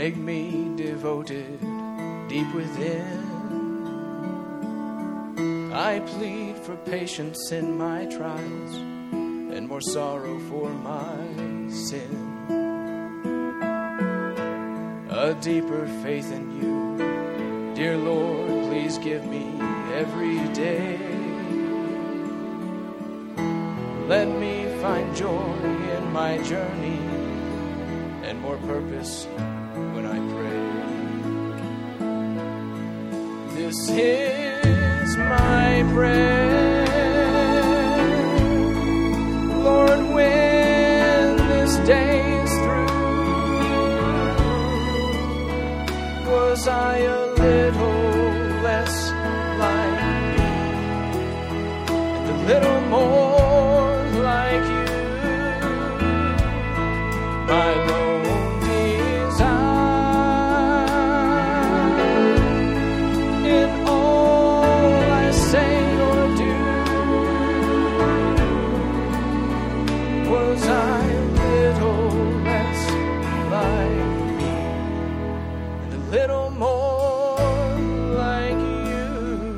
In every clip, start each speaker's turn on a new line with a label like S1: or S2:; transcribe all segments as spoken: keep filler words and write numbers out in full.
S1: Make me devoted deep within. I plead for patience in my trials and more sorrow for my sin. A deeper faith in you, dear Lord, please give me every day. Let me find joy in my journey and more purpose when I pray. This is my prayer, Lord, when this day is through, was I a little less like me and a little more like you? My lone desire in all I say or do, was I a little less like me and a little more like you?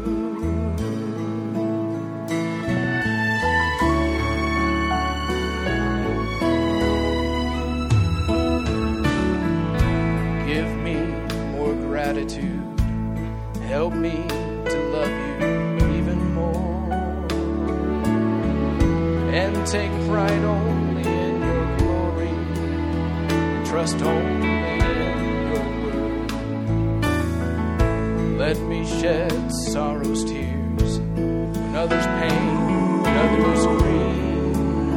S1: Give me more gratitude. Help me to love you even more. And take pride only in your glory. Trust only in your word. Let me shed sorrow's tears when others pain, when others grieve.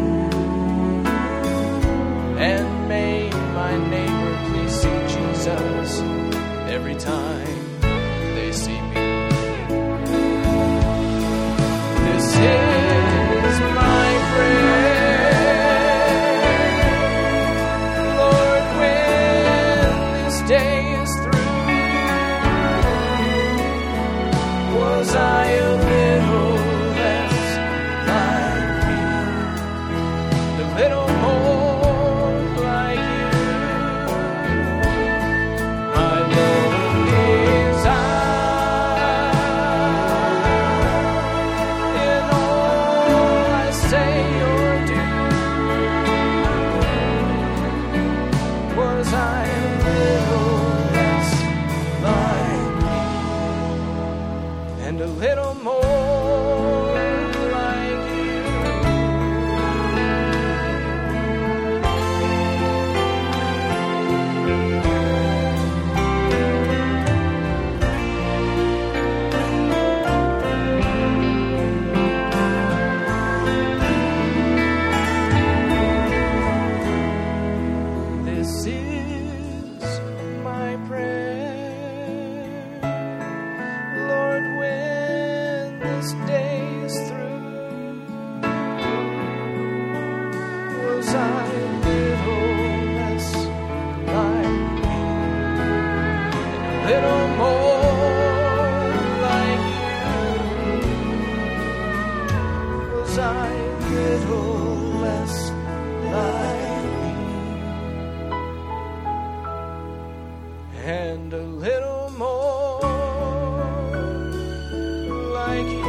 S1: And may my neighbor please see Jesus every time they see me. This is my prayer, Lord, when this day is through, was I a little less like me, a little more like you? My lone desire in all I say or do, was I a little less like me and a little more like you? This is my prayer, Lord, when this day is through, was I a little less like me and a little more like you? Was I a little less like me and a little more like you?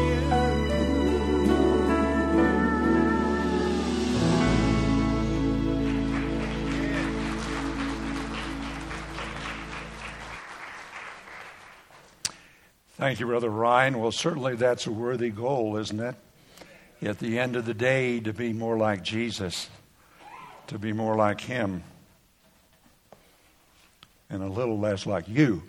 S2: Thank you, Brother Ryan. Well, certainly that's a worthy goal, isn't it? At the end of the day, to be more like Jesus, to be more like Him, and a little less like you.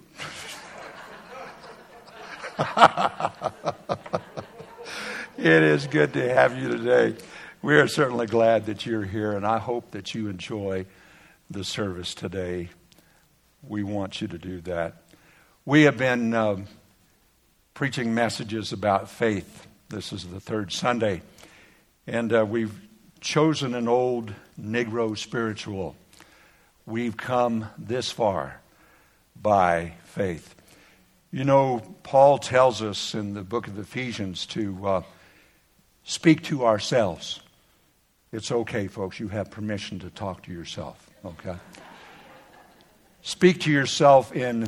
S2: It is good to have you today. We are certainly glad that you're here, and I hope that you enjoy the service today. We want you to do that. We have been uh, preaching messages about faith. This is the third Sunday, and uh, we've chosen an old Negro spiritual. We've come this far by faith. You know, Paul tells us in the book of Ephesians to uh, speak to ourselves. It's okay, folks. You have permission to talk to yourself, okay? Speak to yourself in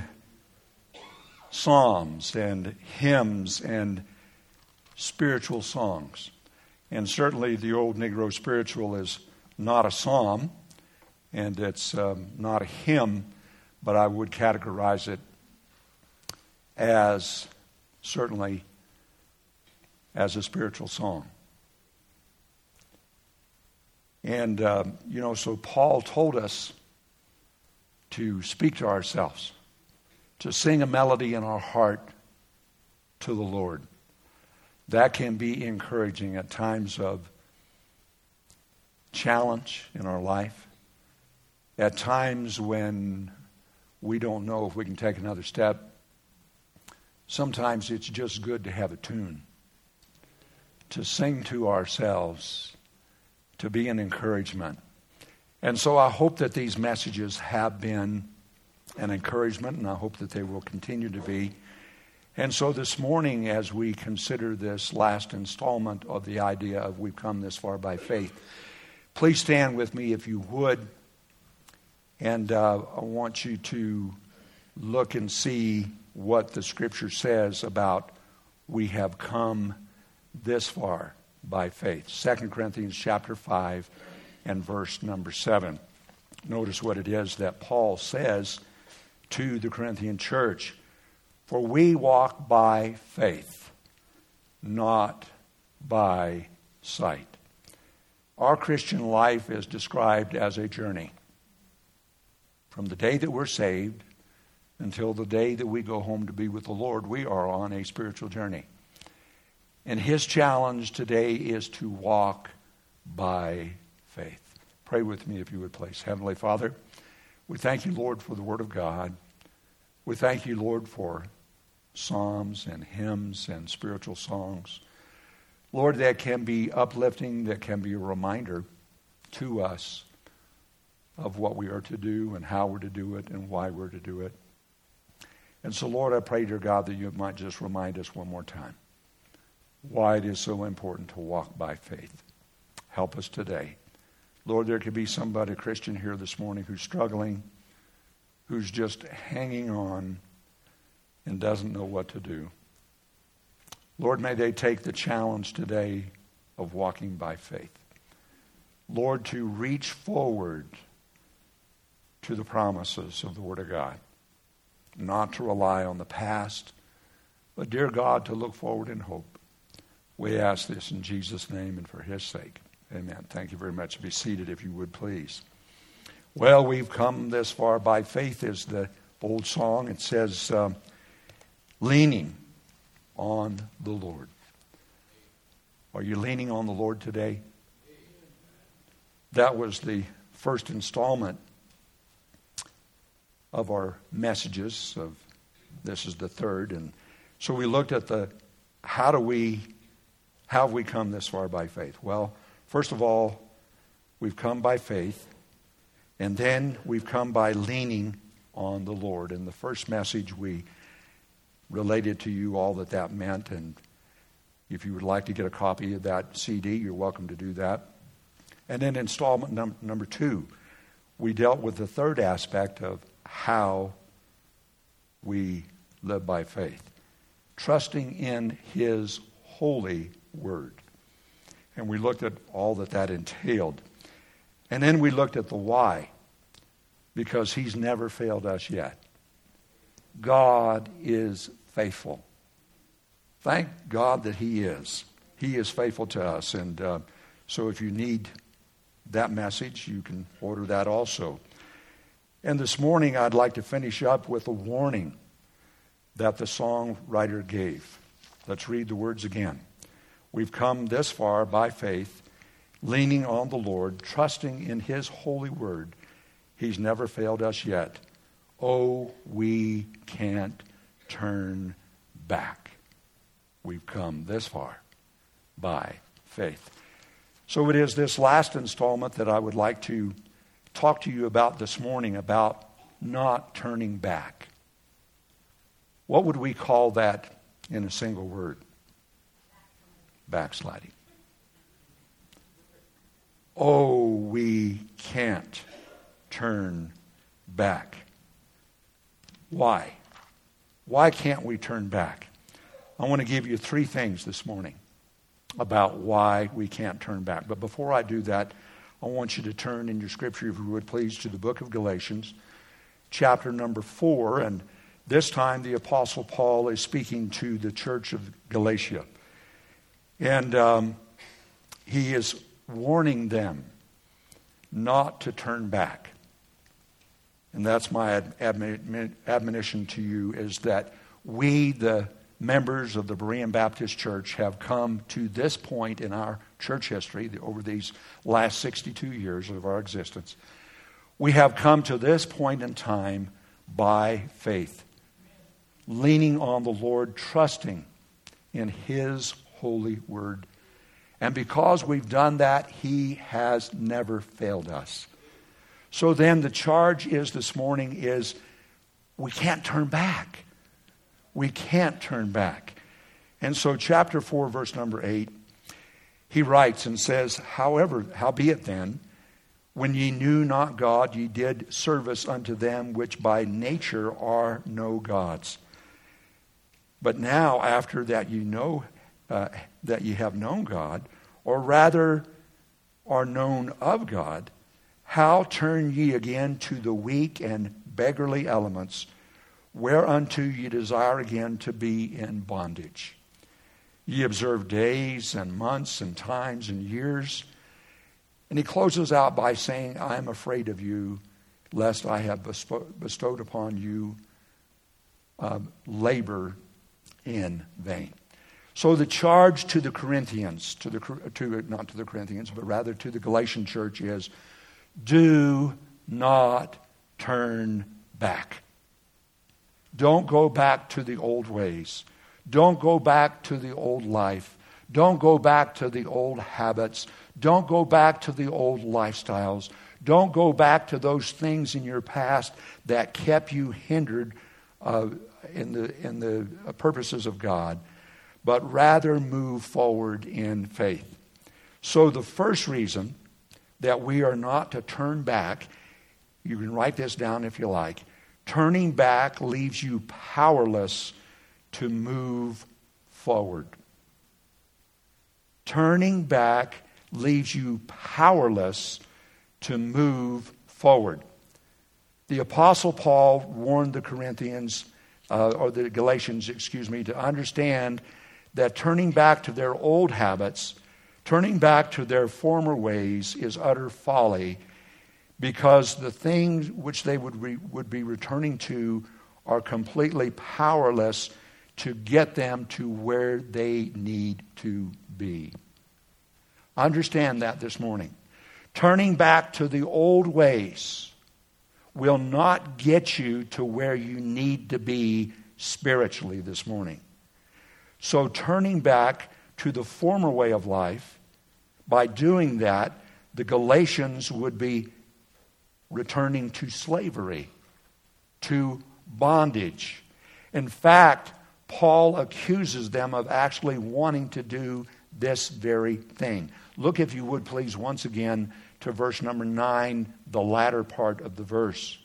S2: psalms and hymns and spiritual songs. And certainly the Old Negro Spiritual is not a psalm, and it's um, not a hymn, but I would categorize it as certainly as a spiritual song. And, uh, you know, so Paul told us to speak to ourselves, to sing a melody in our heart to the Lord. That can be encouraging at times of challenge in our life, at times when we don't know if we can take another step. Sometimes it's just good to have a tune, to sing to ourselves, to be an encouragement. And so I hope that these messages have been an encouragement, and I hope that they will continue to be. And so this morning, as we consider this last installment of the idea of we've come this far by faith, please stand with me if you would. And uh, I want you to look and see what the Scripture says about we have come this far by faith. Second Corinthians chapter five and verse number seven. Notice what it is that Paul says to the Corinthian church. For we walk by faith, not by sight. Our Christian life is described as a journey. From the day that we're saved until the day that we go home to be with the Lord, we are on a spiritual journey. And his challenge today is to walk by faith. Pray with me if you would please. Heavenly Father, we thank you, Lord, for the Word of God. We thank you, Lord, for psalms and hymns and spiritual songs. Lord, that can be uplifting, that can be a reminder to us of what we are to do and how we're to do it and why we're to do it. And so, Lord, I pray, dear God, that you might just remind us one more time why it is so important to walk by faith. Help us today. Lord, there could be somebody, a Christian here this morning, who's struggling, who's just hanging on and doesn't know what to do. Lord, may they take the challenge today of walking by faith. Lord, to reach forward to the promises of the Word of God. Not to rely on the past, but, dear God, to look forward in hope. We ask this in Jesus' name and for his sake. Amen. Thank you very much. Be seated if you would, please. Well, we've come this far by faith is the old song. It says, um, leaning on the Lord. Are you leaning on the Lord today? That was the first installment of our messages. Of this is the third. And so we looked at the how do we how have we come this far by faith? Well, first of all, we've come by faith, and then we've come by leaning on the Lord. In the first message, we related to you all that that meant, and if you would like to get a copy of that C D, you're welcome to do that. And then installment num- number two, we dealt with the third aspect of how we live by faith, trusting in his holy word. And we looked at all that that entailed. And then we looked at the why, because he's never failed us yet. God is faithful. Thank God that he is. He is faithful to us. And uh, so if you need that message, you can order that also. And this morning, I'd like to finish up with a warning that the songwriter gave. Let's read the words again. We've come this far by faith, leaning on the Lord, trusting in his holy word. He's never failed us yet. Oh, we can't turn back. We've come this far by faith. So it is this last installment that I would like to talk to you about this morning, about not turning back. What would we call that in a single word? Backsliding. Oh, we can't turn back. Why? Why can't we turn back? I want to give you three things this morning about why we can't turn back. But before I do that, I want you to turn in your scripture, if you would please, to the book of Galatians, chapter number four. And this time the Apostle Paul is speaking to the church of Galatia. And um, he is warning them not to turn back. And that's my admon- admonition to you, is that we, the members of the Berean Baptist Church, have come to this point in our church history, over these last sixty-two years of our existence. We have come to this point in time by faith, leaning on the Lord, trusting in His holy word. And because we've done that, He has never failed us. So then the charge is this morning is we can't turn back. We can't turn back. And so chapter four, verse number eight, he writes and says, However, howbeit then, when ye knew not God, ye did service unto them which by nature are no gods. But now, after that ye know uh, that ye have known God, or rather are known of God, how turn ye again to the weak and beggarly elements, whereunto ye desire again to be in bondage? Ye observe days and months and times and years. And he closes out by saying, I am afraid of you, lest I have bestowed upon you uh, labor in vain. So the charge to the Corinthians, to the to not to the Corinthians, but rather to the Galatian church is, do not turn back. Don't go back to the old ways. Don't go back to the old life. Don't go back to the old habits. Don't go back to the old lifestyles. Don't go back to those things in your past that kept you hindered uh, in the in the purposes of God, but rather move forward in faith. So the first reason that we are not to turn back, you can write this down if you like, turning back leaves you powerless to move forward. Turning back leaves you powerless to move forward. The Apostle Paul warned the Corinthians, uh, or the Galatians, excuse me, to understand that turning back to their old habits, turning back to their former ways is utter folly, because the things which they would re- would be returning to are completely powerless to get them to where they need to be. Understand that this morning. Turning back to the old ways will not get you to where you need to be spiritually this morning. So turning back to the former way of life, by doing that, the Galatians would be returning to slavery, to bondage. In fact, Paul accuses them of actually wanting to do this very thing. Look, if you would please, once again to verse number nine, the latter part of the verse.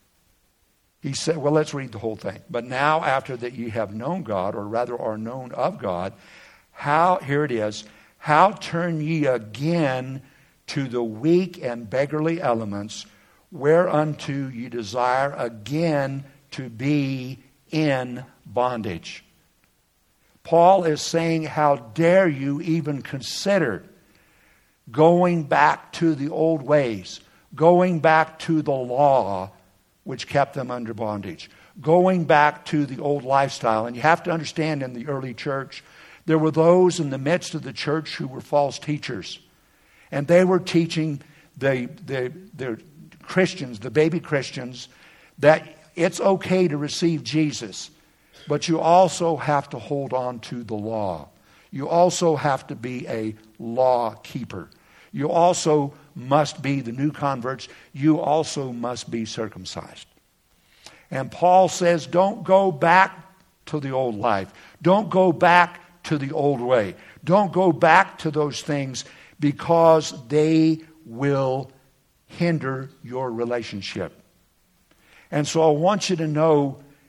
S2: He said, well, let's read the whole thing. But now, after that ye have known God, or rather are known of God, how, here it is, how turn ye again to the weak and beggarly elements, whereunto ye desire again to be in bondage? Paul is saying, how dare you even consider going back to the old ways, going back to the law which kept them under bondage, going back to the old lifestyle. And you have to understand, in the early church, there were those in the midst of the church who were false teachers. And they were teaching the, the, the Christians, the baby Christians, that it's okay to receive Jesus, but you also have to hold on to the law. You also have to be a law keeper. You also must be, the new converts, you also must be circumcised. And Paul says, don't go back to the old life. Don't go back to the old way. Don't go back to those things, because they will hinder your relationship. And so I want you to know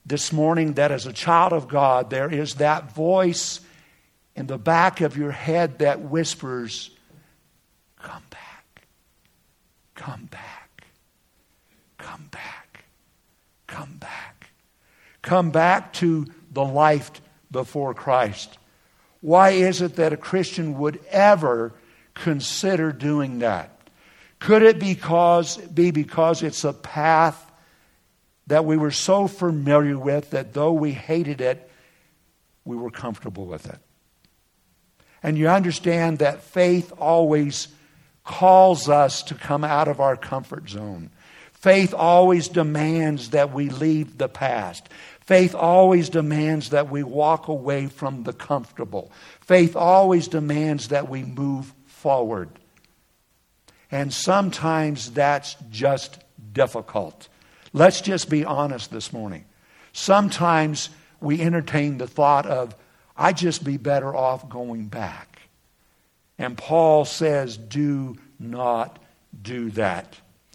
S2: this morning that as a child of God, there is that voice in the back of your head that whispers, come back, come back, come back, come back. Come back to the life before Christ. Why is it that a Christian would ever consider doing that? Could it because, be because it's a path that we were so familiar with that though we hated it, we were comfortable with it? And you understand that faith always calls us to come out of our comfort zone. Faith always demands that we leave the past. Faith always demands that we walk away from the comfortable. Faith always demands that we move forward. And sometimes that's just difficult. Let's just be honest this morning. Sometimes we entertain the thought of, I'd just be better off going back. And Paul says, do not do that.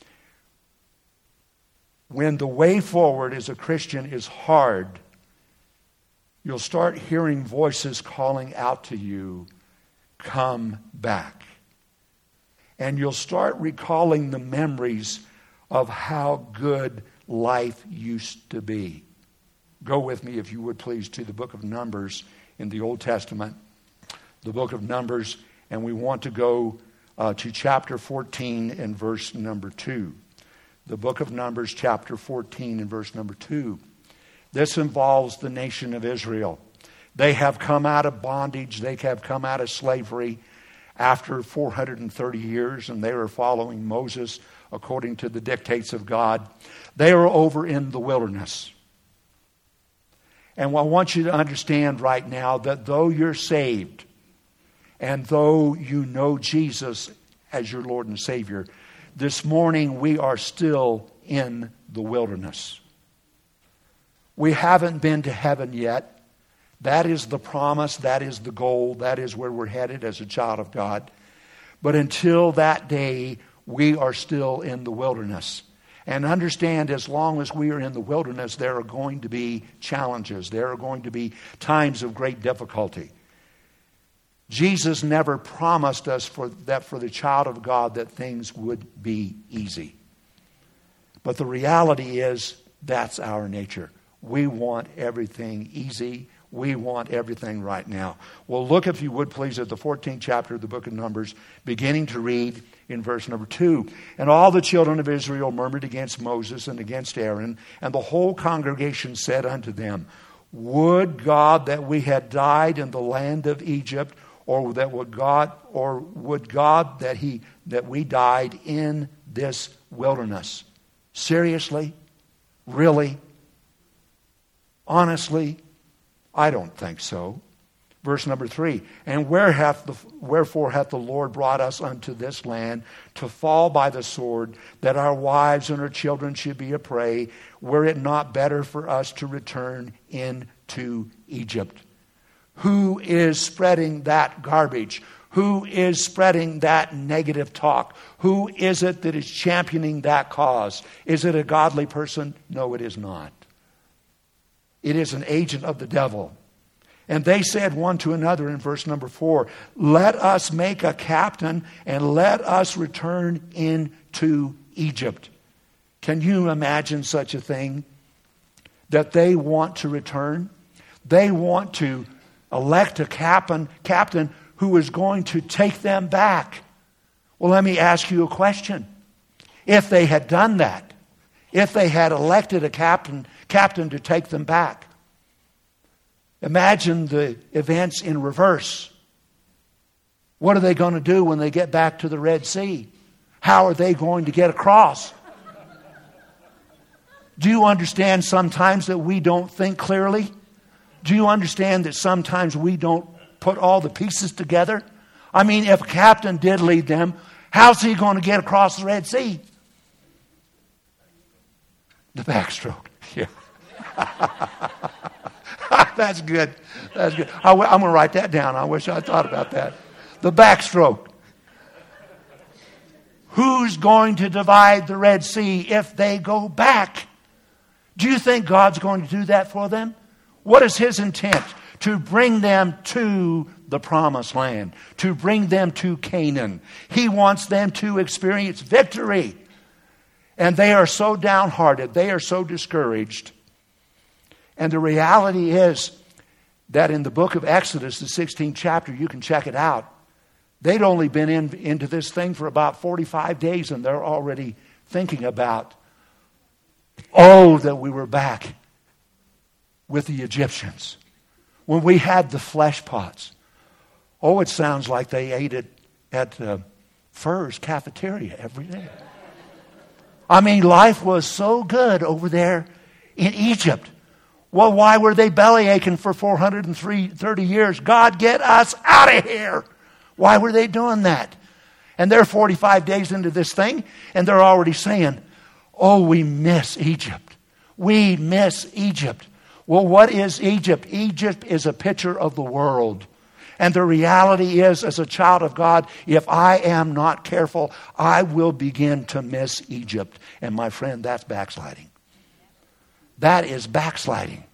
S2: When the way forward as a Christian is hard, you'll start hearing voices calling out to you, come back. And you'll start recalling the memories of how good life used to be. Go with me, if you would please, to the book of Numbers in the Old Testament. The book of Numbers, and we want to go uh, to chapter fourteen and verse number two. The book of Numbers, chapter fourteen and verse number two. This involves the nation of Israel. They have come out of bondage. They have come out of slavery after four hundred thirty years, and they are following Moses according to the dictates of God. They are over in the wilderness. And I want you to understand right now that though you're saved, and though you know Jesus as your Lord and Savior, this morning we are still in the wilderness. We haven't been to heaven yet. That is the promise. That is the goal. That is where we're headed as a child of God. But until that day, we are still in the wilderness. And understand, as long as we are in the wilderness, there are going to be challenges. There are going to be times of great difficulty. Jesus never promised us for that for the child of God that things would be easy. But the reality is, that's our nature. We want everything easy. We want everything right now. Well, look, if you would please, at the fourteenth chapter of the book of Numbers, beginning to read in verse number two. And all the children of Israel murmured against Moses and against Aaron, and the whole congregation said unto them, would God that we had died in the land of Egypt, or that would God, or would God that he that we died in this wilderness? Seriously? Really? Honestly? I don't think so. Verse number three. And where hath the, wherefore hath the Lord brought us unto this land to fall by the sword, that our wives and our children should be a prey? Were it not better for us to return into Egypt? Who is spreading that garbage? Who is spreading that negative talk? Who is it that is championing that cause? Is it a godly person? No, it is not. It is an agent of the devil. And they said one to another in verse number four, let us make a captain and let us return into Egypt. Can you imagine such a thing? That they want to return? They want to elect a captain, captain who is going to take them back. Well, let me ask you a question. If they had done that, if they had elected a captain, captain to take them back, imagine the events in reverse. What are they going to do when they get back to the Red Sea? How are they going to get across? Do you understand sometimes that we don't think clearly? Do you understand that sometimes we don't put all the pieces together? I mean, if a captain did lead them, how's he going to get across the Red Sea? The backstroke. Yeah. That's good. That's good. I, I'm going to write that down. I wish I thought about that. The backstroke. Who's going to divide the Red Sea if they go back? Do you think God's going to do that for them? What is His intent? To bring them to the promised land, to bring them to Canaan. He wants them to experience victory. And they are so downhearted, they are so discouraged. And the reality is that in the book of Exodus, the sixteenth chapter, you can check it out. They'd only been in, into this thing for about forty-five days, and they're already thinking about, oh, that we were back with the Egyptians. When we had the flesh pots. Oh, it sounds like they ate it at uh, Furr's cafeteria every day. I mean, life was so good over there in Egypt. Well, why were they belly aching for four hundred thirty years? God, get us out of here. Why were they doing that? And they're forty-five days into this thing, and they're already saying, oh, we miss Egypt. We miss Egypt. Well, what is Egypt? Egypt is a picture of the world. And the reality is, as a child of God, if I am not careful, I will begin to miss Egypt. And my friend, that's backsliding. That is backsliding.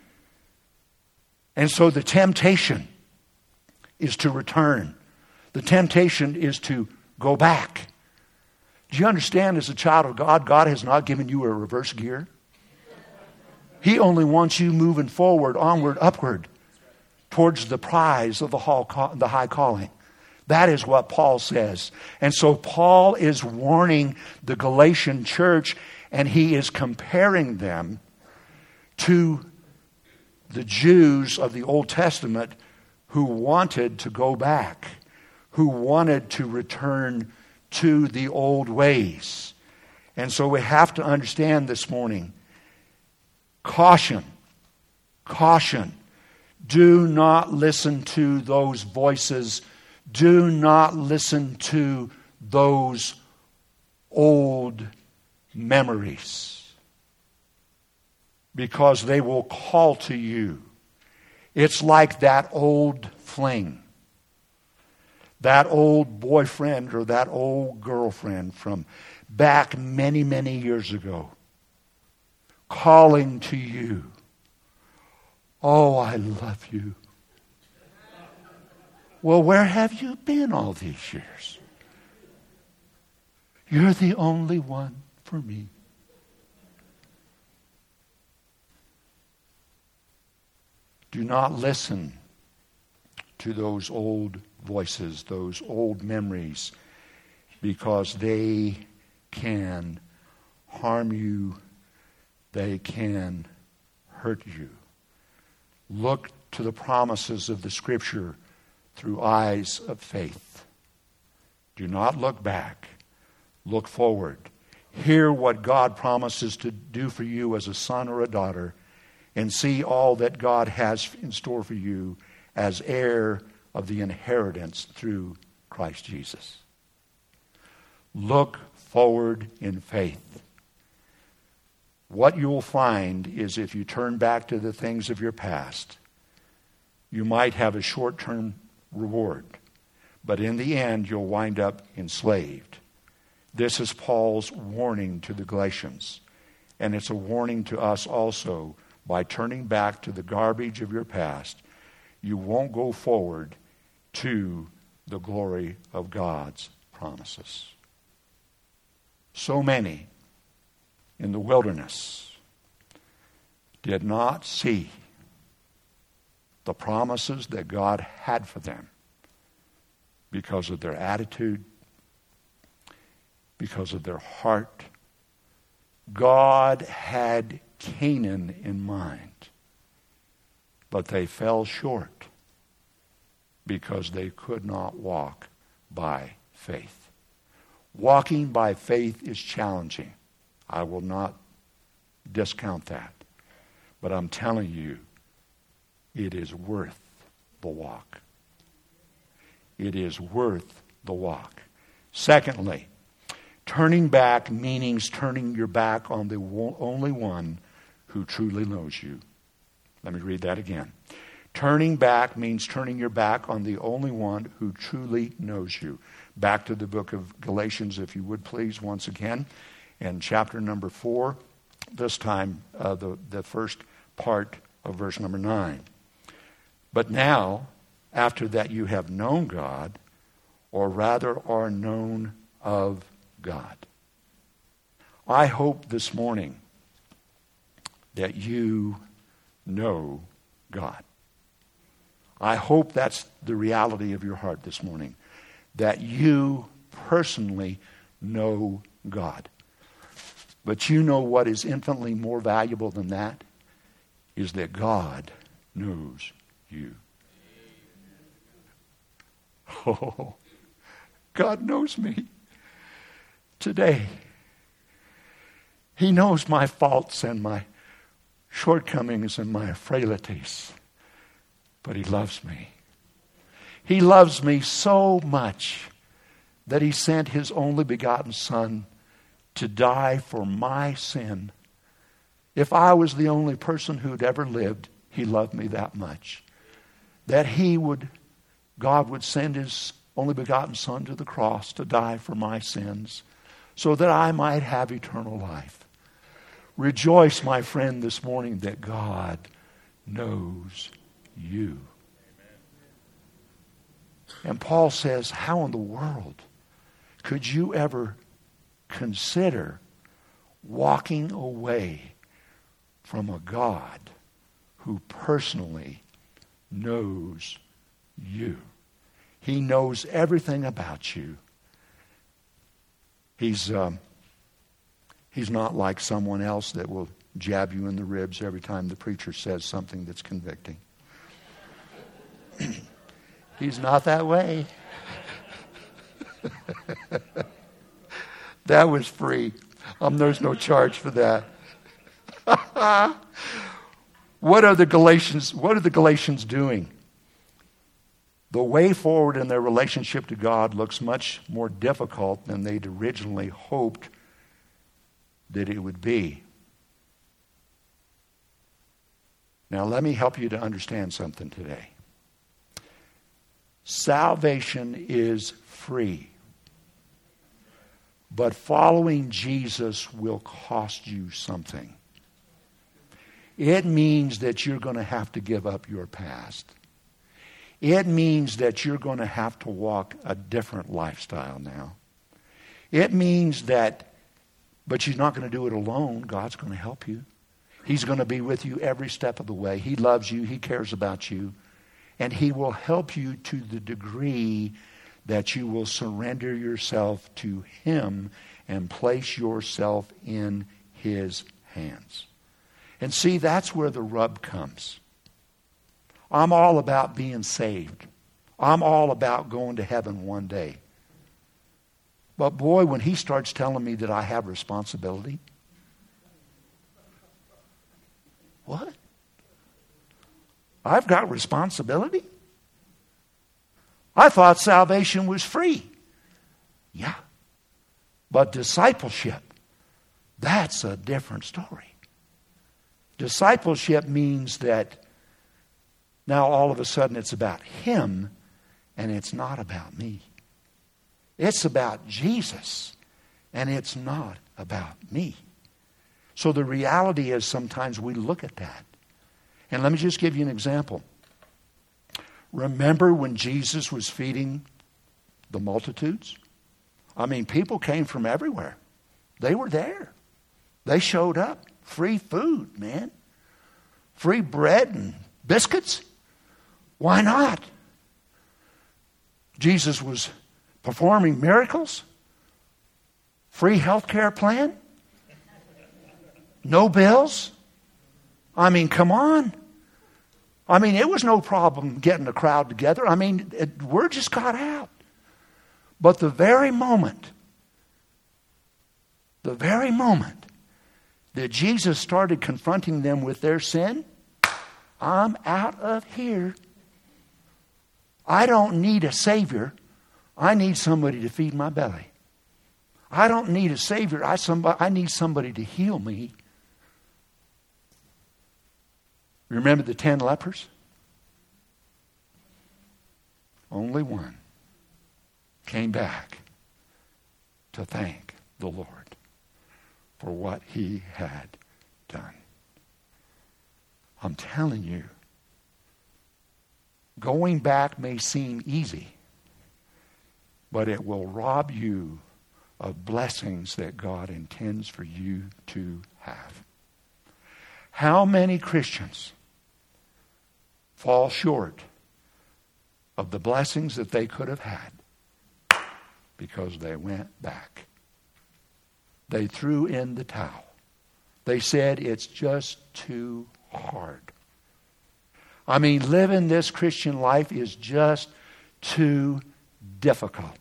S2: And so the temptation is to return. The temptation is to go back. Do you understand, as a child of God, God has not given you a reverse gear? He only wants you moving forward, onward, upward, towards the prize of the high calling. That is what Paul says. And so Paul is warning the Galatian church, and he is comparing them to the Jews of the Old Testament who wanted to go back, who wanted to return to the old ways. And so we have to understand this morning, caution, caution. Do not listen to those voices. Do not listen to those old memories, because they will call to you. It's like that old fling, that old boyfriend or that old girlfriend from back many, many years ago, calling to you. Oh, I love you. Well, where have you been all these years? You're the only one for me. Do not listen to those old voices, those old memories, because they can harm you. They can hurt you. Look to the promises of the Scripture through eyes of faith. Do not look back. Look forward. Hear what God promises to do for you as a son or a daughter, and see all that God has in store for you as heir of the inheritance through Christ Jesus. Look forward in faith. What you will find is, if you turn back to the things of your past, you might have a short-term reward, but in the end you'll wind up enslaved. This is Paul's warning to the Galatians, and it's a warning to us also. By turning back to the garbage of your past, you won't go forward to the glory of God's promises. So many in the wilderness did not see the promises that God had for them because of their attitude, because of their heart. God had Canaan in mind, but they fell short because they could not walk by faith. Walking by faith is challenging. I will not discount that. But I'm telling you, it is worth the walk. It is worth the walk. Secondly, turning back means turning your back on the only one who truly knows you. Let me read that again. Turning back means turning your back on the only one who truly knows you. Back to the book of Galatians, if you would please, once again, and chapter number four. this time uh, the, the first part of verse number nine. But now, after that you have known God, or rather are known of God. I hope this morning that you know God. I hope that's the reality of your heart this morning, that you personally know God. But you know what is infinitely more valuable than that is that God knows you. Oh, God knows me today. He knows my faults and my shortcomings and my frailties. But He loves me. He loves me so much that He sent His only begotten Son to die for my sin. If I was the only person who'd ever lived, He loved me that much. That He would, God would send His only begotten Son to the cross to die for my sins so that I might have eternal life. Rejoice, my friend, this morning that God knows you. And Paul says, how in the world could you ever consider walking away from a God who personally knows you? He knows everything about you. He's, um, he's not like someone else that will jab you in the ribs every time the preacher says something that's convicting. He's not that way. That was free. Um, there's no charge for that. What are the Galatians, what are the Galatians doing? The way forward in their relationship to God looks much more difficult than they'd originally hoped that it would be. Now, let me help you to understand something today. Salvation is free, but following Jesus will cost you something. It means that you're going to have to give up your past. It means that you're going to have to walk a different lifestyle now. It means that, but you're not going to do it alone. God's going to help you. He's going to be with you every step of the way. He loves you. He cares about you. And He will help you to the degree that you will surrender yourself to Him and place yourself in His hands. And see, that's where the rub comes. I'm all about being saved. I'm all about going to heaven one day. But boy, when He starts telling me that I have responsibility, what? I've got responsibility? I thought salvation was free. Yeah. But discipleship, that's a different story. Discipleship means that now all of a sudden it's about Him and it's not about me. It's about Jesus and it's not about me. So the reality is sometimes we look at that. And let me just give you an example. Remember when Jesus was feeding the multitudes? I mean, people came from everywhere. They were there. They showed up. Free food, man. Free bread and biscuits. Why not? Jesus was performing miracles. Free health care plan. No bills. I mean, come on. I mean, it was no problem getting a crowd together. I mean, it, word just got out. But the very moment, the very moment that Jesus started confronting them with their sin, I'm out of here. I don't need a Savior. I need somebody to feed my belly. I don't need a Savior. I, somebody, I need somebody to heal me. Remember the ten lepers? Only one came back to thank the Lord for what He had I'm telling you, going back may seem easy, but it will rob you of blessings that God intends for you to have. How many Christians fall short of the blessings that they could have had because they went back? They threw in the towel. They said, it's just too hard. I mean, living this Christian life is just too difficult.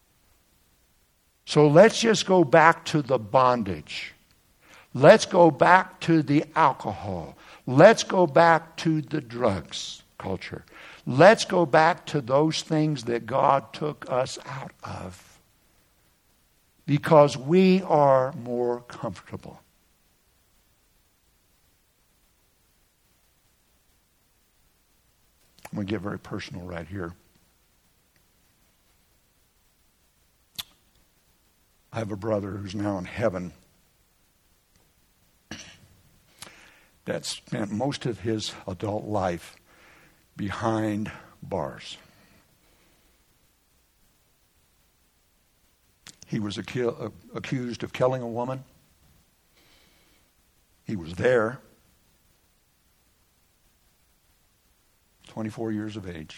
S2: So let's just go back to the bondage. Let's go back to the alcohol. Let's go back to the drugs culture. Let's go back to those things that God took us out of, because we are more comfortable. I'm going to get very personal right here. I have a brother who's now in heaven that spent most of his adult life behind bars. He was acu- accused of killing a woman. He was there, twenty-four years of age,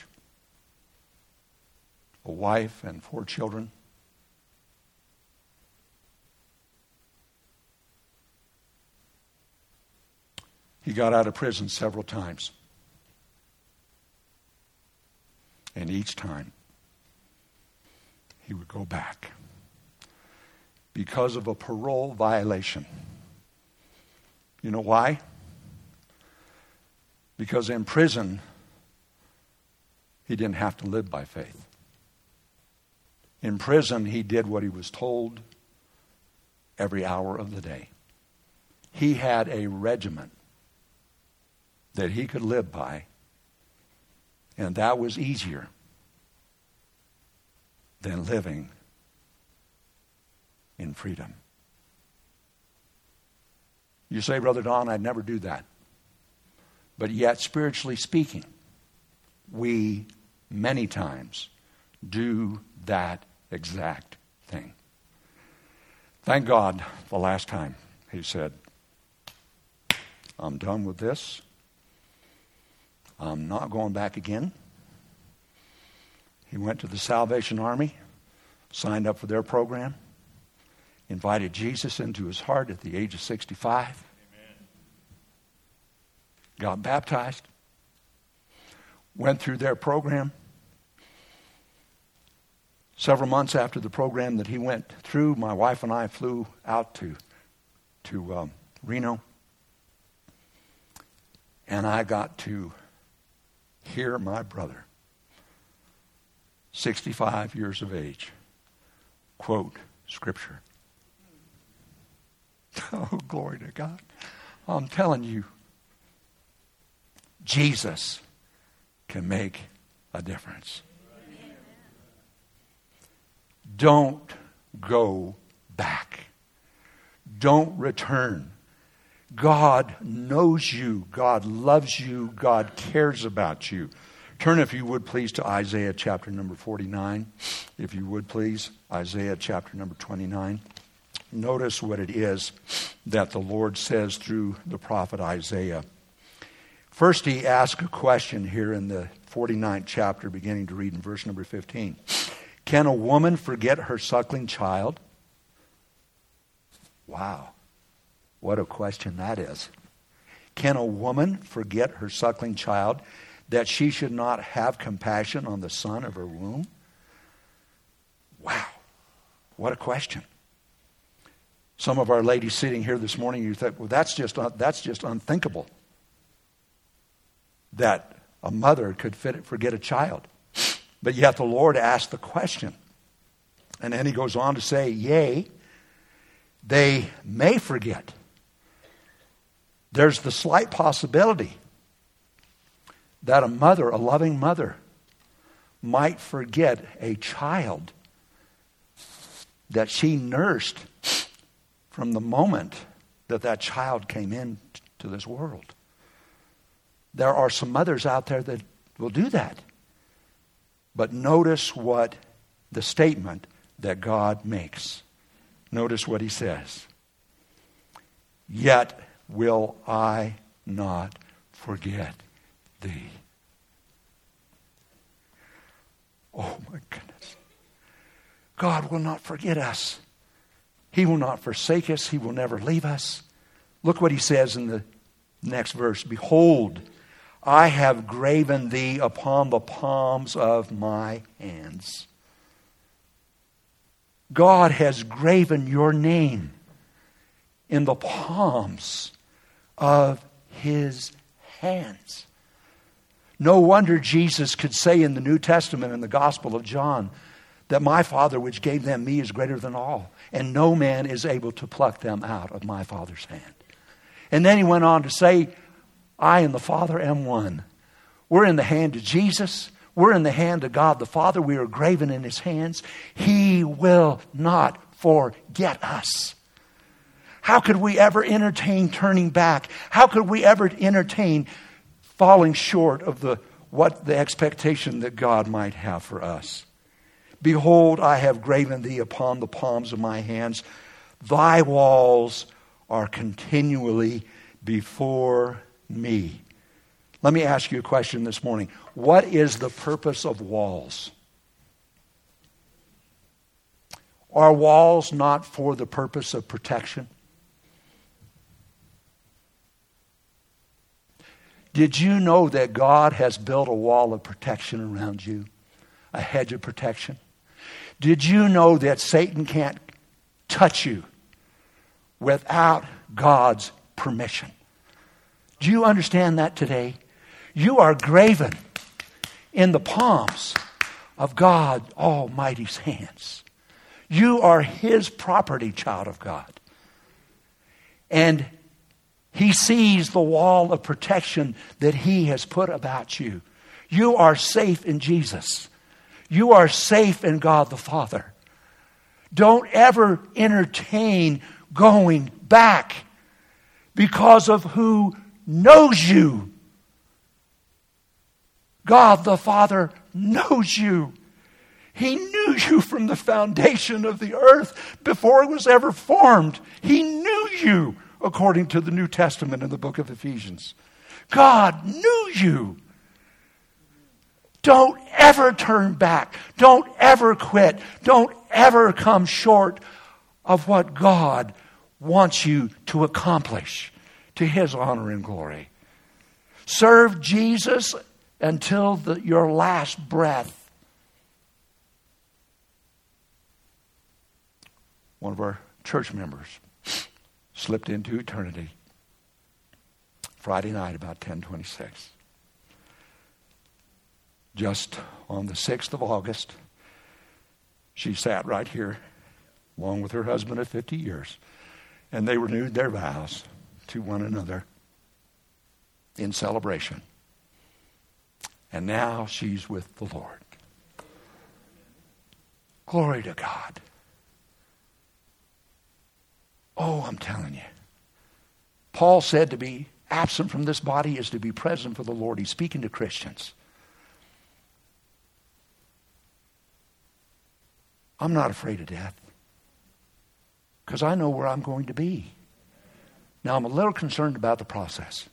S2: a wife and four children. He got out of prison several times. And each time, he would go back because of a parole violation. You know why? Because in prison, he didn't have to live by faith. In prison, he did what he was told every hour of the day. He had a regimen that he could live by, and that was easier than living in freedom. You say, Brother Don, I'd never do that. But yet, spiritually speaking, we many times do that exact thing. Thank God the last time he said, I'm done with this. I'm not going back again. He went to the Salvation Army, signed up for their program, invited Jesus into his heart at the age of sixty-five, Amen. Got baptized, went through their program. Several months after the program that he went through, my wife and I flew out to, to um, Reno, and I got to hear my brother, sixty-five years of age, quote Scripture. Oh, glory to God. I'm telling you, Jesus can make a difference. Don't go back. Don't return. God knows you. God loves you. God cares about you. Turn, if you would, please, to Isaiah chapter number forty-nine. If you would, please, Isaiah chapter number twenty-nine. Notice what it is that the Lord says through the prophet Isaiah. First, he asks a question here in the forty-ninth chapter, beginning to read in verse number fifteen. Can a woman forget her suckling child? Wow. What a question that is. Can a woman forget her suckling child, that she should not have compassion on the son of her womb? Wow. What a question. Some of our ladies sitting here this morning, you think, well, that's just, that's just unthinkable that a mother could forget a child. But yet the Lord asked the question. And then he goes on to say, yea, they may forget. There's the slight possibility that a mother, a loving mother, might forget a child that she nursed from the moment that that child came into this world. There are some mothers out there that will do that. But notice what the statement that God makes. Notice what he says. Yet will I not forget thee. Oh my goodness. God will not forget us. He will not forsake us. He will never leave us. Look what he says in the next verse. Behold, I have graven thee upon the palms of my hands. God has graven your name in the palms of his hands. No wonder Jesus could say in the New Testament in the Gospel of John that my Father which gave them me is greater than all, and no man is able to pluck them out of my Father's hand. And then he went on to say, I and the Father am one. We're in the hand of Jesus. We're in the hand of God the Father. We are graven in his hands. He will not forget us. How could we ever entertain turning back? How could we ever entertain falling short of the what the expectation that God might have for us? Behold, I have graven thee upon the palms of my hands. Thy walls are continually before me. Let me ask you a question this morning. What is the purpose of walls? Are walls not for the purpose of protection? Did you know that God has built a wall of protection around you? A hedge of protection? Did you know that Satan can't touch you without God's permission? Do you understand that today? You are graven in the palms of God Almighty's hands. You are his property, child of God. And he sees the wall of protection that he has put about you. You are safe in Jesus. You are safe in God the Father. Don't ever entertain going back because of who knows you. God the Father knows you. He knew you from the foundation of the earth before it was ever formed. He knew you, according to the New Testament in the book of Ephesians. God knew you. Don't ever turn back. Don't ever quit. Don't ever come short of what God wants you to accomplish to his honor and glory. Serve Jesus until the, your last breath. One of our church members slipped into eternity Friday night about ten twenty-six. Just on the sixth of August, she sat right here along with her husband of fifty years, and they renewed their vows to one another in celebration. And now she's with the Lord. Glory to God. Oh, I'm telling you. Paul said to be absent from this body is to be present for the Lord. He's speaking to Christians. I'm not afraid of death because I know where I'm going to be. Now, I'm a little concerned about the process.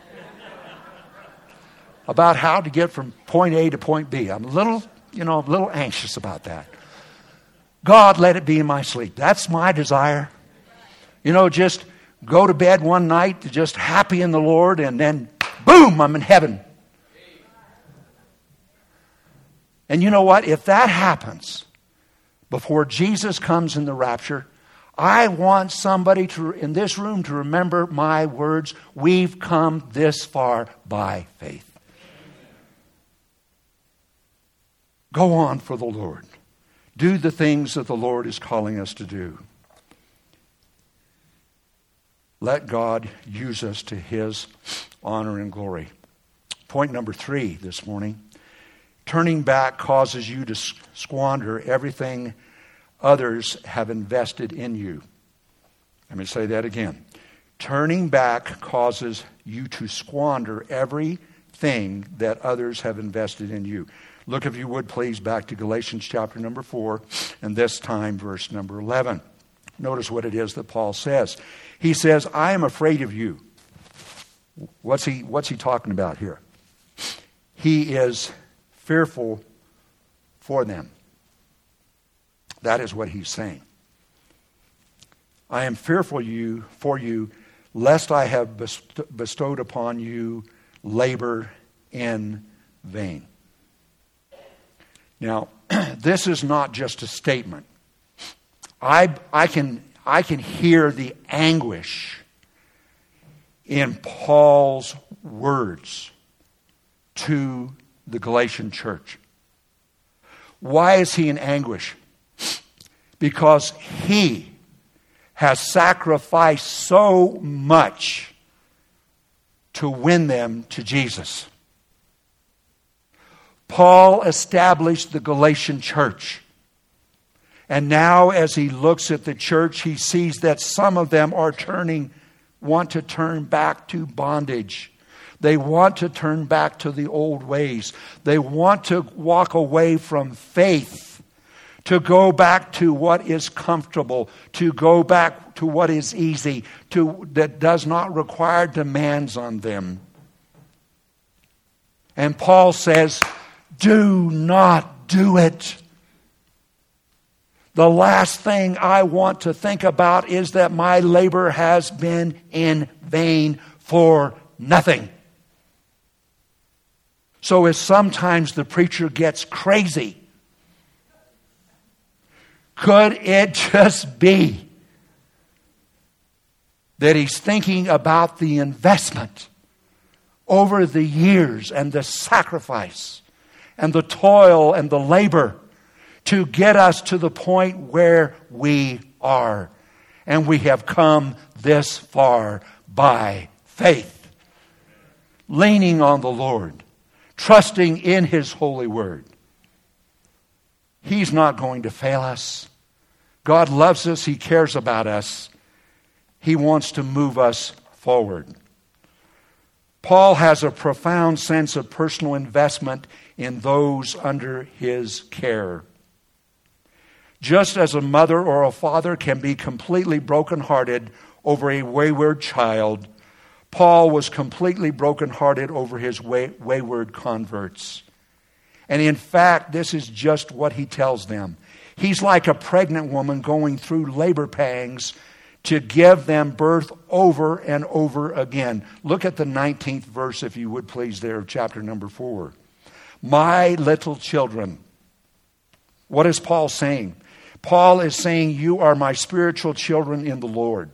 S2: About how to get from point A to point B. I'm a little, you know, a little anxious about that. God, let it be in my sleep. That's my desire. You know, just go to bed one night just happy in the Lord, and then boom, I'm in heaven. And you know what? If that happens before Jesus comes in the rapture, I want somebody to in this room to remember my words. We've come this far by faith. Go on for the Lord. Do the things that the Lord is calling us to do. Let God use us to his honor and glory. Point number three this morning. Turning back causes you to squander everything others have invested in you. Let me say that again. Turning back causes you to squander everything that others have invested in you. Look, if you would, please, back to Galatians chapter number four, and this time verse number eleven. Notice what it is that Paul says. He says, I am afraid of you. What's he, what's he talking about here? He is fearful for them. That is what he's saying. I am fearful you for you, lest I have bestowed upon you labor in vain. Now, this is not just a statement. I, I can, I can hear the anguish in Paul's words to the Galatian church. Why is he in anguish? Because he has sacrificed so much to win them to Jesus. Paul established the Galatian church. And now as he looks at the church, he sees that some of them are turning, want to turn back to bondage. They want to turn back to the old ways. They want to walk away from faith, to go back to what is comfortable, to go back to what is easy, to that does not require demands on them. And Paul says, do not do it. The last thing I want to think about is that my labor has been in vain for nothing. So as sometimes the preacher gets crazy, could it just be that he's thinking about the investment over the years and the sacrifice and the toil and the labor to get us to the point where we are? And we have come this far by faith, leaning on the Lord, trusting in His holy word. He's not going to fail us. God loves us. He cares about us. He wants to move us forward. Paul has a profound sense of personal investment in those under his care. Just as a mother or a father can be completely brokenhearted over a wayward child, Paul was completely brokenhearted over his way, wayward converts. And in fact, this is just what he tells them. He's like a pregnant woman going through labor pangs to give them birth over and over again. Look at the nineteenth verse, if you would please, there of chapter number four. My little children. What is Paul saying? Paul is saying, you are my spiritual children in the Lord.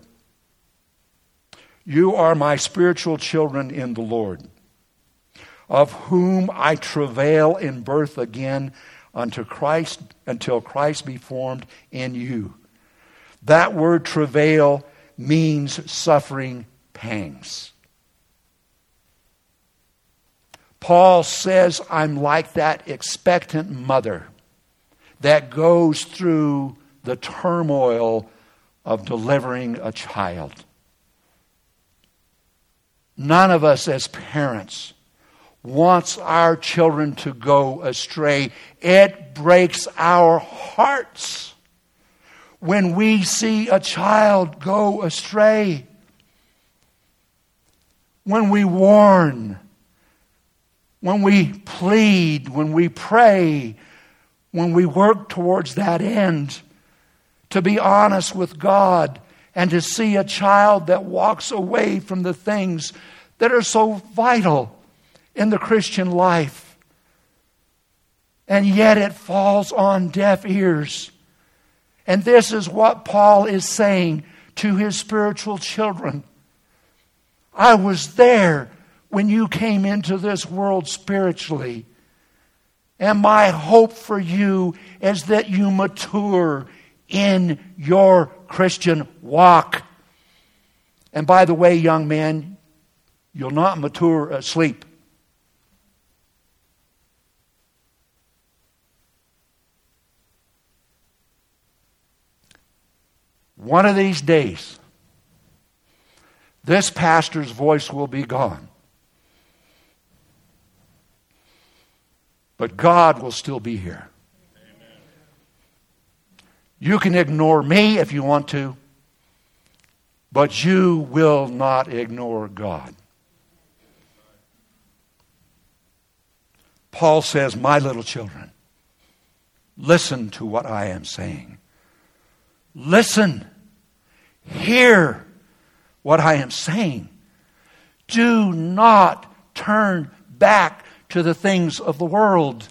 S2: You are my spiritual children in the Lord, of whom I travail in birth again unto Christ, until Christ be formed in you. That word travail means suffering pangs. Paul says, I'm like that expectant mother that goes through the turmoil of delivering a child. None of us as parents wants our children to go astray. It breaks our hearts when we see a child go astray. When we warn, when we plead, when we pray, when we work towards that end, to be honest with God and to see a child that walks away from the things that are so vital in the Christian life, and yet it falls on deaf ears. And this is what Paul is saying to his spiritual children. I was there when you came into this world spiritually. And my hope for you is that you mature in your Christian walk. And by the way, young man, you'll not mature asleep. One of these days, This pastor's voice will be gone. But God will still be here. Amen. You can ignore me if you want to, but you will not ignore God. Paul says, my little children, listen to what I am saying. Listen. Hear what I am saying. Do not turn back to the things of the world.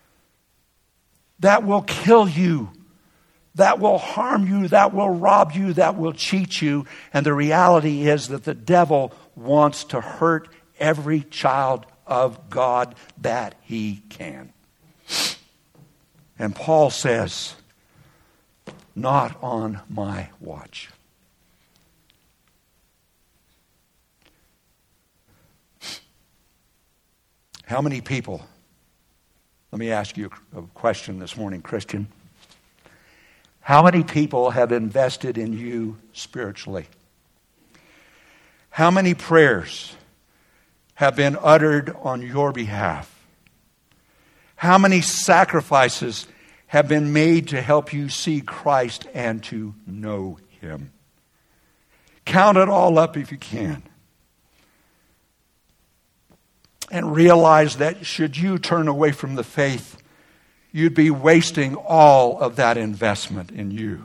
S2: That will kill you. That will harm you. That will rob you. That will cheat you. And the reality is that the devil wants to hurt every child of God that he can. And Paul says, not on my watch. How many people, let me ask you a question this morning, Christian. How many people have invested in you spiritually? How many prayers have been uttered on your behalf? How many sacrifices have been made to help you see Christ and to know Him? Count it all up if you can. And realize that should you turn away from the faith, you'd be wasting all of that investment in you.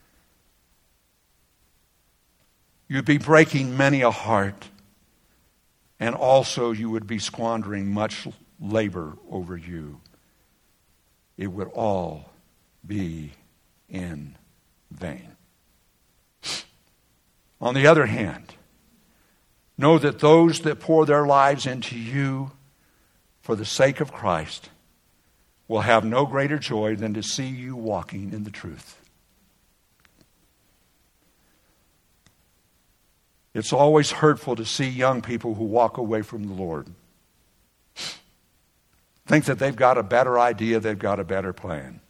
S2: You'd be breaking many a heart. And also you would be squandering much labor over you. It would all be in vain. On the other hand, know that those that pour their lives into you for the sake of Christ will have no greater joy than to see you walking in the truth. It's always hurtful to see young people who walk away from the Lord. Think that they've got a better idea, they've got a better plan.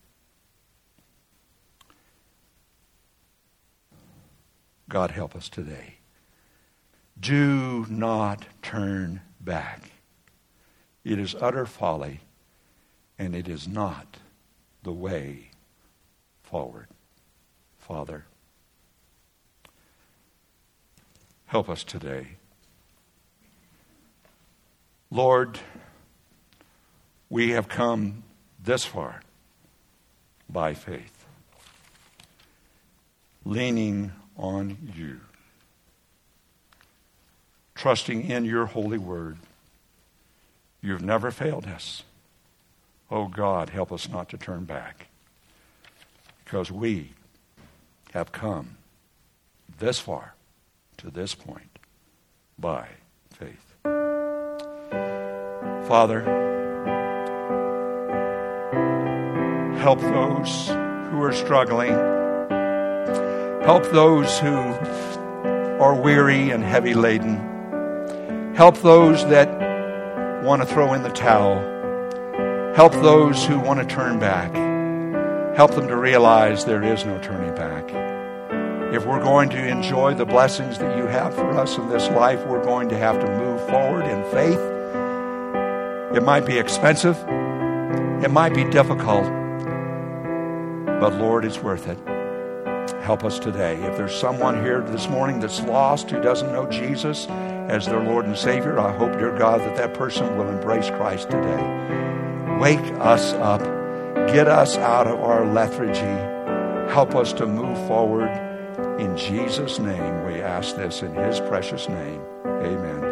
S2: God help us today. Do not turn back. It is utter folly, and it is not the way forward. Father, help us today. Lord, we have come this far by faith, leaning on you, trusting in your holy word. You've never failed us. Oh God, help us not to turn back, because we have come this far to this point by faith. Father, help those who are struggling. Help those who are weary and heavy laden. Help those that want to throw in the towel. Help those who want to turn back. Help them to realize there is no turning back. If we're going to enjoy the blessings that you have for us in this life, we're going to have to move forward in faith. It might be expensive. It might be difficult. But Lord, it's worth it. Help us today. If there's someone here this morning that's lost, who doesn't know Jesus as their Lord and Savior, I hope, dear God, that that person will embrace Christ today. Wake us up. Get us out of our lethargy. Help us to move forward. In Jesus' name, we ask this in His precious name. Amen.